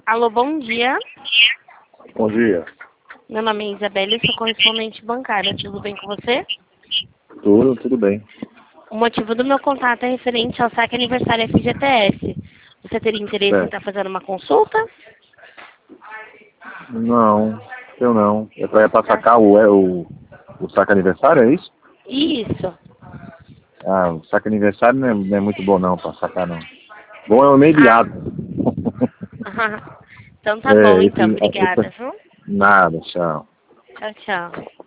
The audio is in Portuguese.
Alô, bom dia. Bom dia. Meu nome é Isabela e sou correspondente bancária. Tudo bem com você? Tudo bem. O motivo do meu contato é referente ao saque aniversário FGTS. Você teria interesse em Certo. estar fazendo uma consulta? Não, eu não. É pra sacar o saque aniversário, é isso? Isso. Ah, o saque aniversário não é muito bom não, pra sacar não. Bom é o imediato. Então tá bom, É, então. Obrigada, viu? nada, tchau. Tchau, tchau.